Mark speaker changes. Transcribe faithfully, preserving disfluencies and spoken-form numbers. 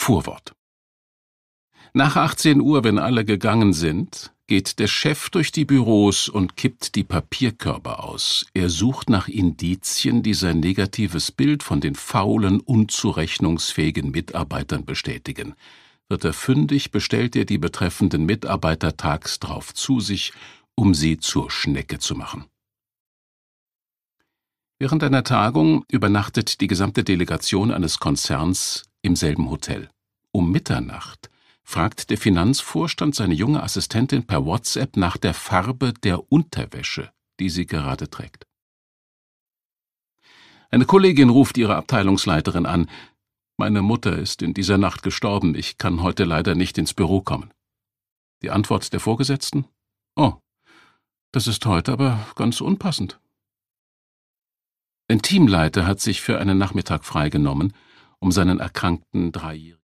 Speaker 1: Vorwort. Nach achtzehn Uhr, wenn alle gegangen sind, geht der Chef durch die Büros und kippt die Papierkörbe aus. Er sucht nach Indizien, die sein negatives Bild von den faulen, unzurechnungsfähigen Mitarbeitern bestätigen. Wird er fündig, bestellt er die betreffenden Mitarbeiter tags drauf zu sich, um sie zur Schnecke zu machen. Während einer Tagung übernachtet die gesamte Delegation eines Konzerns im selben Hotel. Um Mitternacht fragt der Finanzvorstand seine junge Assistentin per WhatsApp nach der Farbe der Unterwäsche, die sie gerade trägt. Eine Kollegin ruft ihre Abteilungsleiterin an. »Meine Mutter ist in dieser Nacht gestorben, ich kann heute leider nicht ins Büro kommen.« Die Antwort der Vorgesetzten? »Oh, das ist heute aber ganz unpassend.« Ein Teamleiter hat sich für einen Nachmittag freigenommen, um seinen erkrankten Dreijährigen